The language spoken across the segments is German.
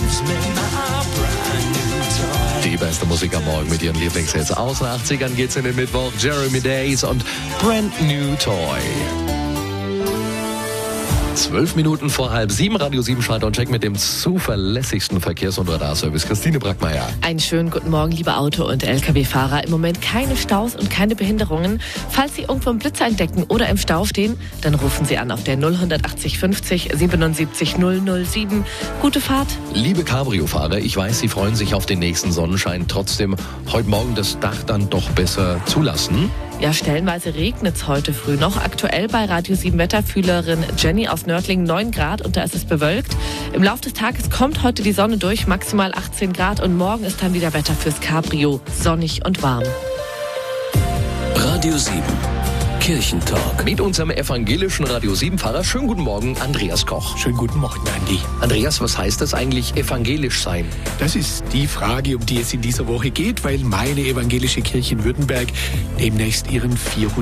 Die beste Musik am Morgen mit ihren Lieblingshits. Aus den 80ern geht's in den Mittwoch. Jeremy Days und Brand New Toy. 12 Minuten vor 6:30, Radio 7 Schalter und Check mit dem zuverlässigsten Verkehrs- und Radarservice. Christine Brackmeier. Einen schönen guten Morgen, liebe Auto- und Lkw-Fahrer. Im Moment keine Staus und keine Behinderungen. Falls Sie irgendwo einen Blitzer entdecken oder im Stau stehen, dann rufen Sie an auf der 0180 50 77 007. Gute Fahrt. Liebe Cabrio-Fahrer, ich weiß, Sie freuen sich auf den nächsten Sonnenschein. Trotzdem heute Morgen das Dach dann doch besser zulassen. Ja, stellenweise regnet es heute früh noch. Aktuell bei Radio 7 Wetterfühlerin Jenny aus Nördlingen 9 Grad und da ist es bewölkt. Im Laufe des Tages kommt heute die Sonne durch, maximal 18 Grad und morgen ist dann wieder Wetter fürs Cabrio, sonnig und warm. Radio 7 Kirchentalk. Mit unserem evangelischen Radio 7-Fahrer. Schönen guten Morgen, Andreas Koch. Schönen guten Morgen, Andi. Andreas, was heißt das eigentlich, evangelisch sein? Das ist die Frage, um die es in dieser Woche geht, weil meine evangelische Kirche in Württemberg demnächst ihren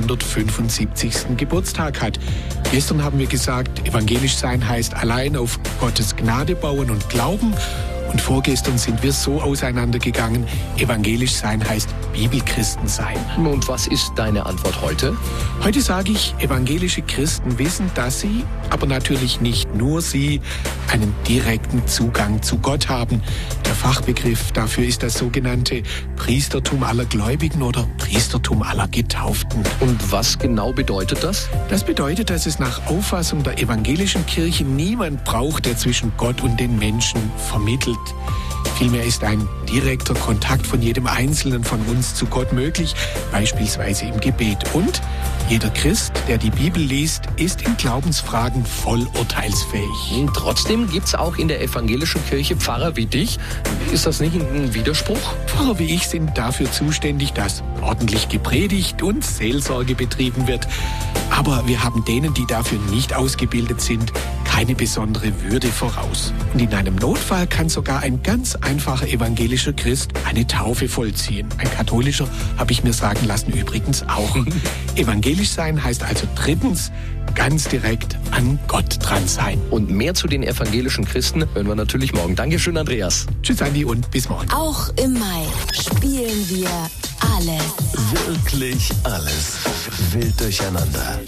475. Geburtstag hat. Gestern haben wir gesagt, evangelisch sein heißt allein auf Gottes Gnade bauen und glauben. Und vorgestern sind wir so auseinandergegangen, evangelisch sein heißt Bibelchristen sein. Und was ist deine Antwort heute? Heute sage ich, evangelische Christen wissen, dass sie, aber natürlich nicht nur sie, einen direkten Zugang zu Gott haben. Der Fachbegriff dafür ist das sogenannte Priestertum aller Gläubigen oder Priestertum aller Getauften. Und was genau bedeutet das? Das bedeutet, dass es nach Auffassung der evangelischen Kirche niemand braucht, der zwischen Gott und den Menschen vermittelt. Vielmehr ist ein direkter Kontakt von jedem Einzelnen von uns zu Gott möglich, beispielsweise im Gebet. Und jeder Christ, der die Bibel liest, ist in Glaubensfragen voll urteilsfähig. Und trotzdem gibt es auch in der evangelischen Kirche Pfarrer wie dich. Ist das nicht ein Widerspruch? Pfarrer wie ich sind dafür zuständig, dass ordentlich gepredigt und Seelsorge betrieben wird. Aber wir haben denen, die dafür nicht ausgebildet sind, keine besondere Würde voraus. Und in einem Notfall kann sogar ein ganz einfacher evangelischer Christ eine Taufe vollziehen. Ein katholischer, habe ich mir sagen lassen, übrigens auch. Evangelisch sein heißt also drittens, ganz direkt an Gott dran sein. Und mehr zu den evangelischen Christen hören wir natürlich morgen. Dankeschön, Andreas. Tschüss, Andi, und bis morgen. Auch im Mai spielen wir alles. Wirklich alles. Wild durcheinander.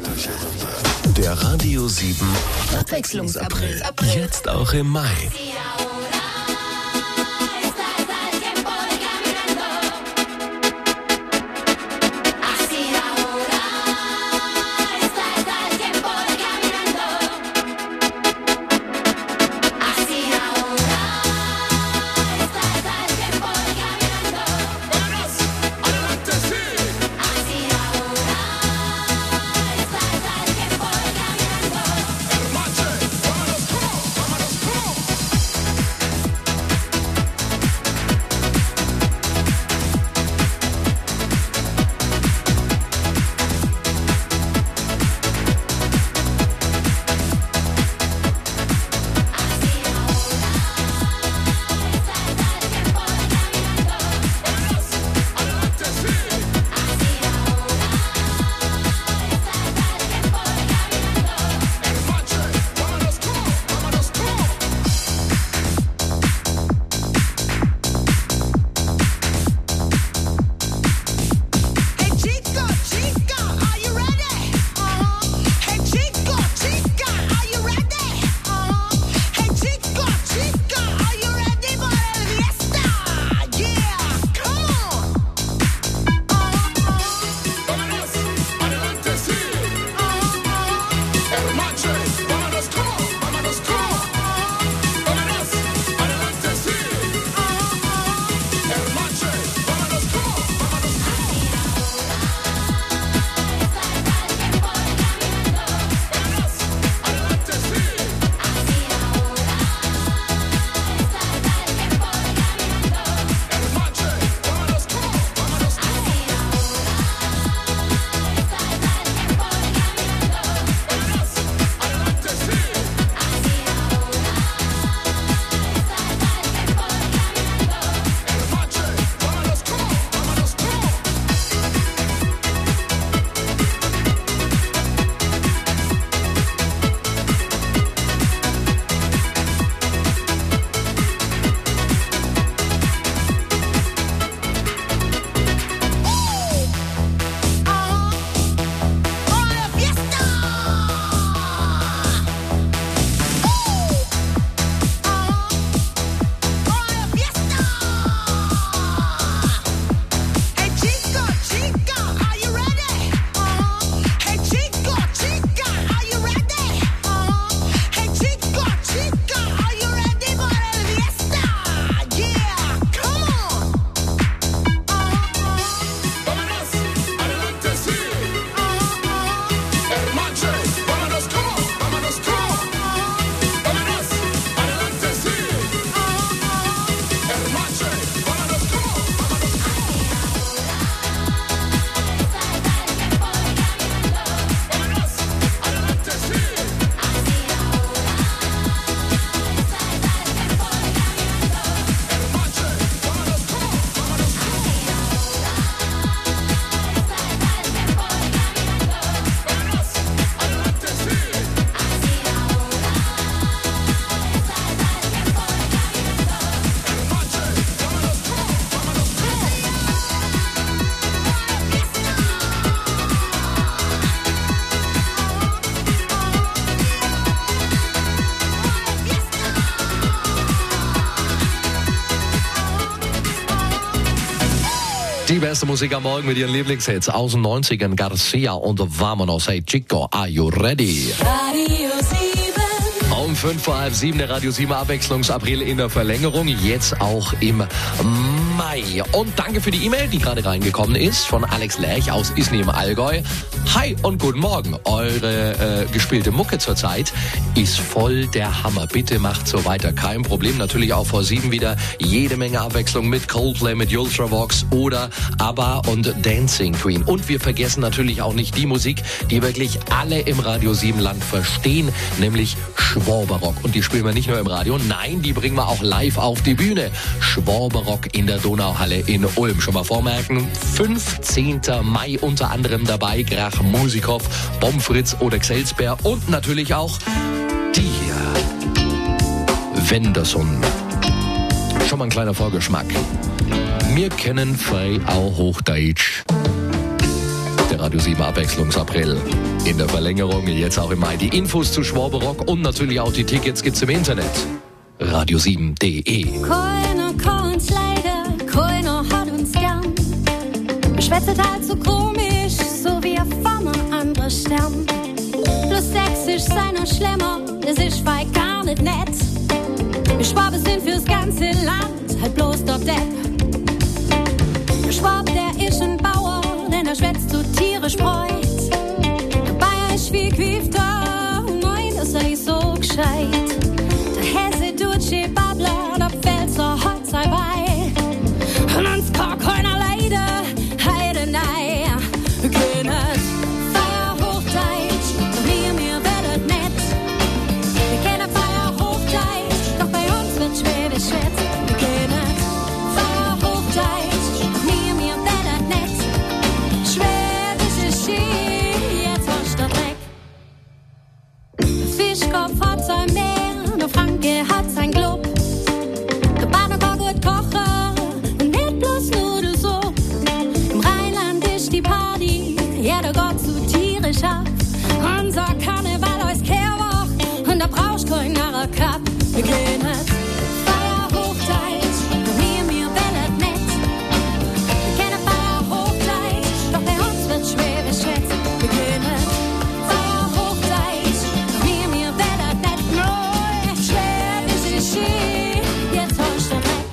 Der Radio 7 Abwechslungsapril. Jetzt auch im Mai. Die beste Musik am Morgen mit ihren Lieblingshits aus den 90ern. Garcia und Vamonos. Hey Chico, are you ready? Radio 7. Um 6:55 der Radio 7 Abwechslungsapril in der Verlängerung, jetzt auch im Mai. Und danke für die E-Mail, die gerade reingekommen ist, von Alex Lerch aus Isny im Allgäu. Hi und guten Morgen. Eure gespielte Mucke zurzeit ist voll der Hammer. Bitte macht so weiter, kein Problem. Natürlich auch vor 7 wieder jede Menge Abwechslung mit Coldplay, mit Ultravox oder ABBA und Dancing Queen. Und wir vergessen natürlich auch nicht die Musik, die wirklich alle im Radio 7 Land verstehen, nämlich Schwaberrock. Und die spielen wir nicht nur im Radio, nein, die bringen wir auch live auf die Bühne. Schwaberrock in der Donauhalle in Ulm. Schon mal vormerken, 15. Mai unter anderem dabei, Krach Musikhoff, Bomfritz oder Xelsberg und natürlich auch die hier. Wenderson. Schon mal ein kleiner Vorgeschmack. Wir kennen frei auch Hochdeutsch. Der Radio 7 Abwechslungsapril in der Verlängerung, jetzt auch im Mai. Die Infos zu Schwaberrock und natürlich auch die Tickets gibt's im Internet. Radio7.de. Keiner kann uns leider, keiner hat uns gern. Wir schwätzen halt so komisch, so wie ein Farmer anderer Stern. Plus sächsisch seiner Schlemmer, das ist weit gar nicht nett. Wir Schwaben sind fürs ganze Land, halt bloß der Depp. Der Schwab, der ist ein Bauer, denn er schwätzt so tierisch freut. Der Bayer ist wie Quifter, nein, das sei so gescheit. Der Hesse Dutsche Babbler, der Pfälzer hat sei bei. Und uns kann keiner leider, heide nei. Wir können Feier Hochdeutsch, doch mir werdet nett. Wir kennen Feier Hochdeutsch, doch bei uns wird Schwäbisch schwätzt. Wir können Feier Hochdeutsch, doch mir werdet nett. Schwäbisch ist schön, jetzt wasch der Dreck. Der Fischkopf hat sein Meer, der Franke hat sein Club. Der Bader kann gut kochen und nicht bloß Nudelsuppe. Im Rheinland ist die Party, jeder Gott zu tierisch ab. Unser Karneval ist Kehrwoch und da brauchst kein Narrenkapp. Wir können Feier Hochdeutsch, doch mir wellet nett. Wir kennen Feier Hochdeutsch, doch bei uns wird Schwäbisch schwätzt. Wir können Feier Hochdeutsch, doch mir wellet nett. Neu, Schwäbisch ist schön, jetzt hast du recht.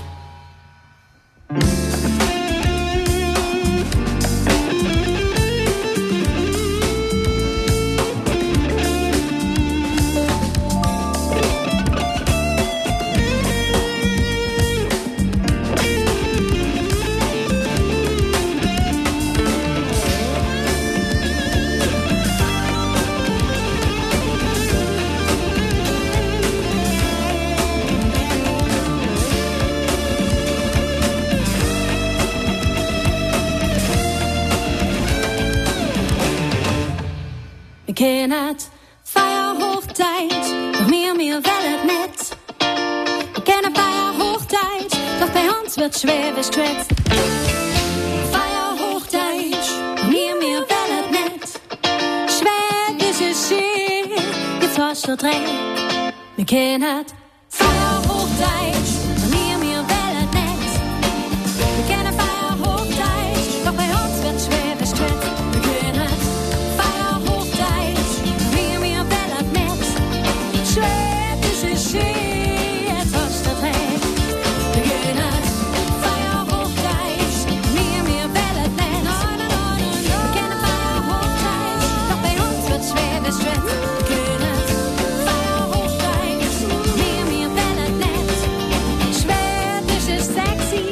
Wir kennen Feier Hochdeutsch, doch mir wellet nett. Wir kennen Feier Hochdeutsch, doch bei uns wird Schwäbisch geschwätzt. Feier Hochdeutsch, doch mir wellet nett. Schwäbisch ist schön, jetzt hast du Dreck. Wir kennen Feier Hochdeutsch, doch mir wellet nett. Wir kennen Feier Hochdeutsch, doch bei uns wird Schwäbisch geschwätzt. Wir kennen Feier Hochdeutsch, doch mir wellet nett. Schwäbisch ist schön, jetzt hast du Dreck. Wir kennen Feier Hochdeutsch, mir wellet nett. Wir kennen Feier Hochdeutsch, doch bei uns wird Schwäbisch geschwätzt. Wir kennen Feier Hochdeutsch, mir wellet nett. Schwäbisch ist sexy.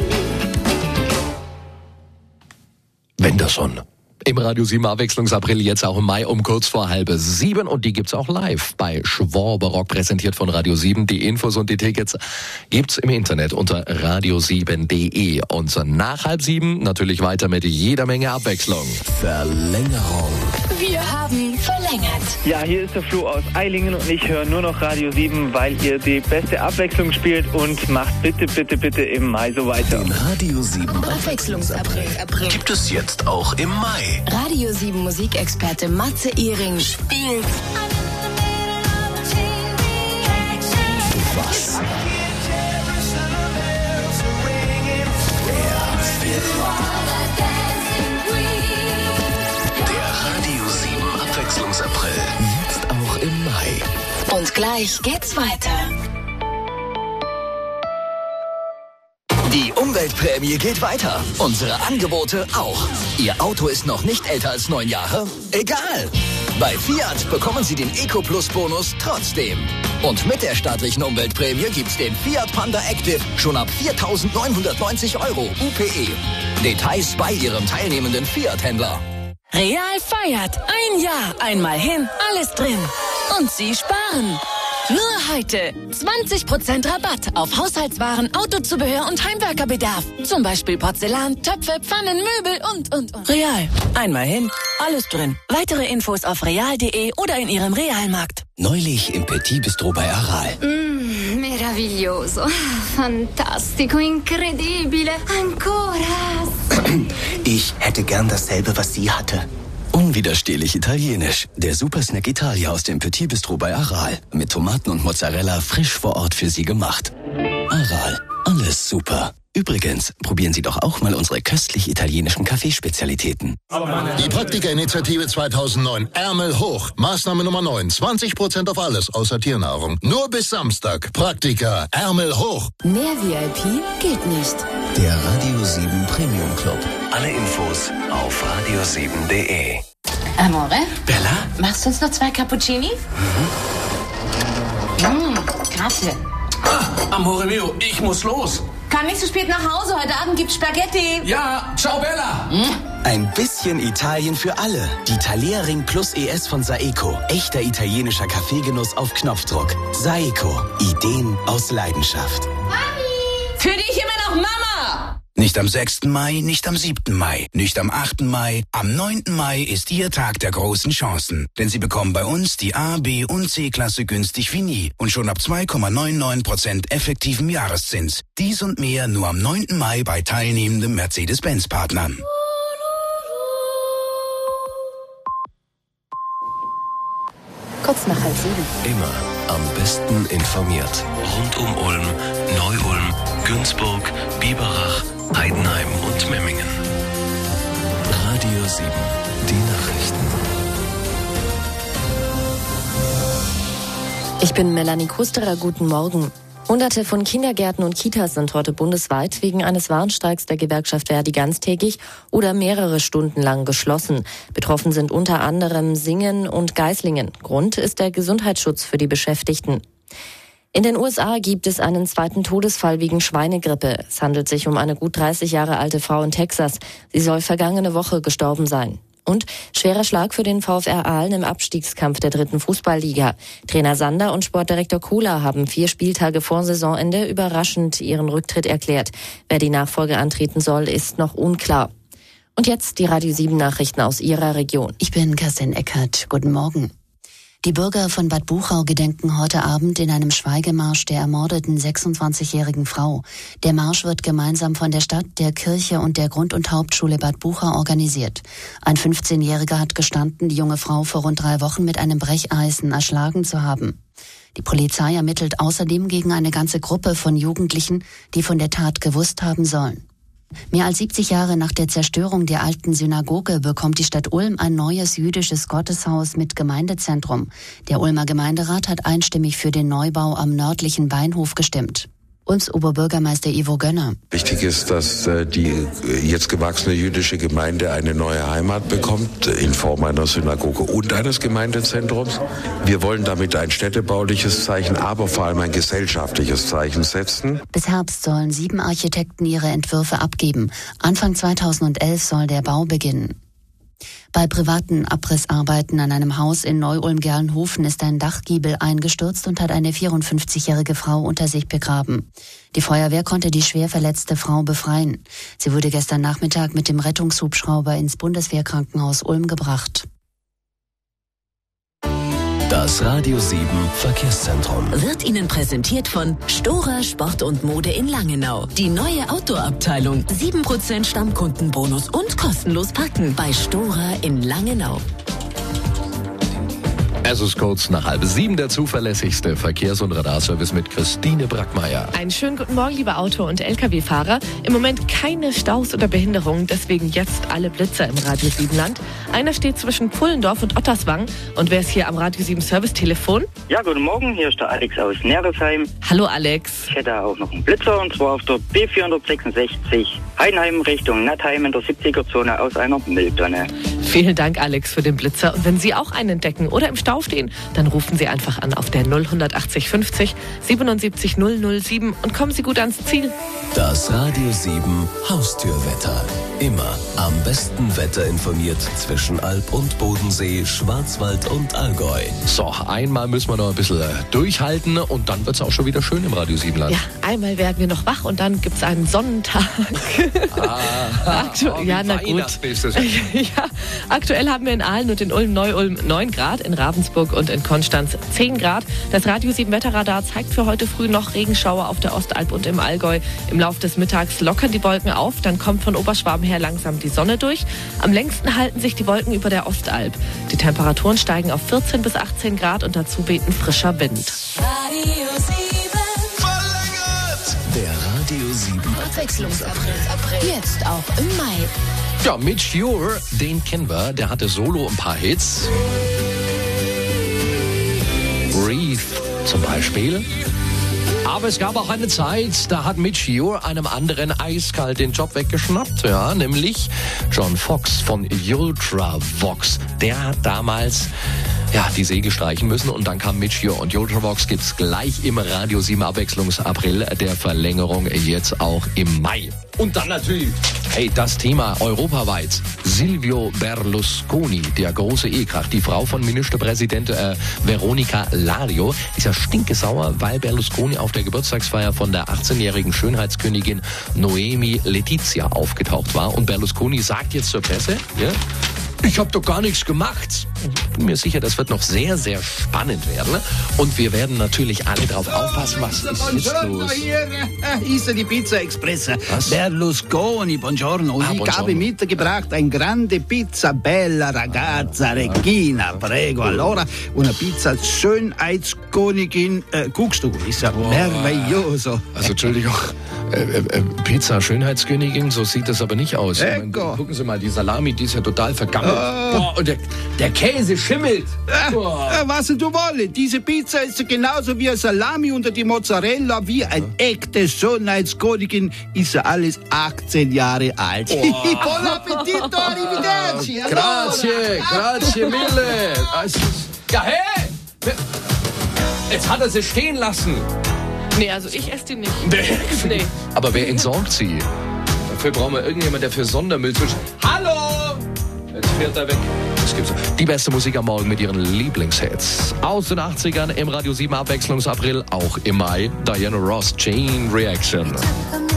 Wenderson. Im Radio 7 Abwechslungsapril, jetzt auch im Mai um kurz vor 6:30. Und die gibt's auch live bei Schwaberrock, präsentiert von Radio 7. Die Infos und die Tickets gibt's im Internet unter radio7.de. Und nach 6:30 natürlich weiter mit jeder Menge Abwechslung. Verlängerung. Wir haben verlängert. Ja, hier ist der Flo aus Eilingen und ich höre nur noch Radio 7, weil ihr die beste Abwechslung spielt und macht bitte, bitte, bitte im Mai so weiter. Den Radio 7 Abwechslungsapril. gibt es jetzt auch im Mai. Radio 7 Musikexperte Matze Ehring spielt Was? April. Jetzt auch im Mai. Und gleich geht's weiter. Die Umweltprämie geht weiter. Unsere Angebote auch. Ihr Auto ist noch nicht älter als 9 Jahre? Egal. Bei Fiat bekommen Sie den Eco-Plus-Bonus trotzdem. Und mit der staatlichen Umweltprämie gibt's den Fiat Panda Active schon ab 4.990 € UPE. Details bei Ihrem teilnehmenden Fiat-Händler. Real feiert. Ein Jahr, einmal hin, alles drin. Und Sie sparen. Nur heute 20% Rabatt auf Haushaltswaren, Autozubehör und Heimwerkerbedarf. Zum Beispiel Porzellan, Töpfe, Pfannen, Möbel und. Real. Einmal hin, alles drin. Weitere Infos auf real.de oder in Ihrem Realmarkt. Neulich im Petit Bistro bei Aral. Meraviglioso. Fantastico, incredibile. Ancora. Ich hätte gern dasselbe, was sie hatte. Unwiderstehlich italienisch. Der Supersnack Italia aus dem Petit Bistro bei Aral. Mit Tomaten und Mozzarella frisch vor Ort für Sie gemacht. Aral. Alles super. Übrigens, probieren Sie doch auch mal unsere köstlich italienischen Kaffeespezialitäten. Die Praktika-Initiative 2009. Ärmel hoch. Maßnahme Nummer 9. 20% auf alles außer Tiernahrung. Nur bis Samstag. Praktika. Ärmel hoch. Mehr VIP geht nicht. Der Radio 7 Premium Club. Alle Infos auf radio7.de. Amore? Bella? Machst du uns noch 2 Cappuccini? Grazie. Amore mio, ich muss los. Kann nicht so spät nach Hause. Heute Abend gibt's Spaghetti. Ja, ciao Bella. Ein bisschen Italien für alle. Die Thalia Ring Plus ES von Saeco. Echter italienischer Kaffeegenuss auf Knopfdruck. Saeco. Ideen aus Leidenschaft. Mami! Für dich immer noch Mama! Nicht am 6. Mai, nicht am 7. Mai, nicht am 8. Mai. Am 9. Mai ist Ihr Tag der großen Chancen. Denn Sie bekommen bei uns die A-, B- und C-Klasse günstig wie nie. Und schon ab 2,99% effektivem Jahreszins. Dies und mehr nur am 9. Mai bei teilnehmenden Mercedes-Benz-Partnern. Kurz nach 6:30. Immer am besten informiert. Rund um Ulm, Neu-Ulm, Günzburg, Biberach, Heidenheim und Memmingen. Radio 7, die Nachrichten. Ich bin Melanie Kusterer, guten Morgen. Hunderte von Kindergärten und Kitas sind heute bundesweit wegen eines Warnstreiks der Gewerkschaft Verdi ganztägig oder mehrere Stunden lang geschlossen. Betroffen sind unter anderem Singen und Geislingen. Grund ist der Gesundheitsschutz für die Beschäftigten. In den USA gibt es einen zweiten Todesfall wegen Schweinegrippe. Es handelt sich um eine gut 30 Jahre alte Frau in Texas. Sie soll vergangene Woche gestorben sein. Und schwerer Schlag für den VfR Aalen im Abstiegskampf der 3. Fußballliga. Trainer Sander und Sportdirektor Kohler haben 4 Spieltage vor Saisonende überraschend ihren Rücktritt erklärt. Wer die Nachfolge antreten soll, ist noch unklar. Und jetzt die Radio 7 Nachrichten aus Ihrer Region. Ich bin Kerstin Eckert. Guten Morgen. Die Bürger von Bad Buchau gedenken heute Abend in einem Schweigemarsch der ermordeten 26-jährigen Frau. Der Marsch wird gemeinsam von der Stadt, der Kirche und der Grund- und Hauptschule Bad Buchau organisiert. Ein 15-Jähriger hat gestanden, die junge Frau vor rund 3 Wochen mit einem Brecheisen erschlagen zu haben. Die Polizei ermittelt außerdem gegen eine ganze Gruppe von Jugendlichen, die von der Tat gewusst haben sollen. Mehr als 70 Jahre nach der Zerstörung der alten Synagoge bekommt die Stadt Ulm ein neues jüdisches Gotteshaus mit Gemeindezentrum. Der Ulmer Gemeinderat hat einstimmig für den Neubau am nördlichen Weinhof gestimmt. Ulms Oberbürgermeister Ivo Gönner. Wichtig ist, dass die jetzt gewachsene jüdische Gemeinde eine neue Heimat bekommt, in Form einer Synagoge und eines Gemeindezentrums. Wir wollen damit ein städtebauliches Zeichen, aber vor allem ein gesellschaftliches Zeichen setzen. Bis Herbst sollen 7 Architekten ihre Entwürfe abgeben. Anfang 2011 soll der Bau beginnen. Bei privaten Abrissarbeiten an einem Haus in Neu-Ulm-Gerlenhofen ist ein Dachgiebel eingestürzt und hat eine 54-jährige Frau unter sich begraben. Die Feuerwehr konnte die schwer verletzte Frau befreien. Sie wurde gestern Nachmittag mit dem Rettungshubschrauber ins Bundeswehrkrankenhaus Ulm gebracht. Das Radio 7 Verkehrszentrum Wird Ihnen präsentiert von Stora Sport und Mode in Langenau. Die neue Outdoor-Abteilung. 7% Stammkundenbonus und kostenlos parken bei Stora in Langenau. Es ist kurz nach 6:30, der zuverlässigste Verkehrs- und Radarservice mit Christine Brackmeier. Einen schönen guten Morgen, liebe Auto- und Lkw-Fahrer. Im Moment keine Staus oder Behinderungen, deswegen jetzt alle Blitzer im Radio 7 Land. Einer steht zwischen Pfullendorf und Otterswang. Und wer ist hier am Radio 7 Service-Telefon? Ja, guten Morgen, hier ist der Alex aus Neresheim. Hallo Alex. Ich hätte auch noch einen Blitzer, und zwar auf der B466 Heidenheim Richtung Nattheim in der 70er-Zone aus einer Mülltonne. Vielen Dank, Alex, für den Blitzer. Und wenn Sie auch einen entdecken oder im Stau stehen, dann rufen Sie einfach an auf der 080 50 77 007 und kommen Sie gut ans Ziel. Das Radio 7 Haustürwetter. Immer am besten Wetter informiert zwischen Alb und Bodensee, Schwarzwald und Allgäu. So, einmal müssen wir noch ein bisschen durchhalten und dann wird es auch schon wieder schön im Radio 7 Land. Ja, einmal werden wir noch wach und dann gibt es einen Sonnentag. Ja, na gut. Ja, aktuell haben wir in Aalen und in Ulm, Neu-Ulm 9 Grad, in Ravensburg und in Konstanz 10 Grad. Das Radio 7 Wetterradar zeigt für heute früh noch Regenschauer auf der Ostalb und im Allgäu. Im Laufe des Mittags lockern die Wolken auf, dann kommt von Oberschwaben her langsam die Sonne durch. Am längsten halten sich die Wolken über der Ostalb. Die Temperaturen steigen auf 14 bis 18 Grad und dazu weht ein frischer Wind. Radio 7 verlängert. Der Radio 7 Abwechslungsapril. Jetzt auch im Mai. Ja, Mitch Ure, den kennen wir, der hatte solo ein paar Hits. Breathe zum Beispiel. Aber es gab auch eine Zeit, da hat Mitch Ure einem anderen eiskalt den Job weggeschnappt, ja, nämlich John Fox von Ultravox. Der hat damals die Segel streichen müssen und dann kam Mitch Ure und Ultravox gibt's gleich im Radio 7 Abwechslungsapril der Verlängerung jetzt auch im Mai. Und dann natürlich, das Thema europaweit. Silvio Berlusconi, der große E-Krach, die Frau von Ministerpräsident Veronica Lario, ist ja stinkesauer, weil Berlusconi auf der Geburtstagsfeier von der 18-jährigen Schönheitskönigin Noemi Letizia aufgetaucht war. Und Berlusconi sagt jetzt zur Presse, ich habe doch gar nichts gemacht. Ich bin mir sicher, das wird noch sehr, sehr spannend werden. Und wir werden natürlich alle drauf aufpassen, was ist jetzt los? Hier ist die Pizza Express. Was? Berlusconi, buongiorno. Ich habe mitgebracht ein grande pizza bella ragazza Regina, prego. Allora, una pizza Schönheitskönigin. Guckst du, ist ja meraviglioso. Also, Entschuldigung. Pizza Schönheitskönigin, so sieht das aber nicht aus. Gucken Sie mal, die Salami, die ist ja total vergammelt. Und der Käse schimmelt. Was du wolltest, diese Pizza ist genauso wie ein Salami unter die Mozzarella, wie ein echte Schönheitskönigin, ist ja alles 18 Jahre alt. Buon appetito, arrivederci. Grazie mille. Ja, hey! Jetzt hat er sie stehen lassen. Nee, also ich esse die nicht. Nee. Aber wer entsorgt sie? Dafür brauchen wir irgendjemanden, der für Sondermüll zwischen. Hallo! Jetzt fährt er weg. Das gibt's. Die beste Musik am Morgen mit ihren Lieblingshits. Aus den 80ern im Radio 7 Abwechslungsapril, auch im Mai. Diana Ross, Chain Reaction.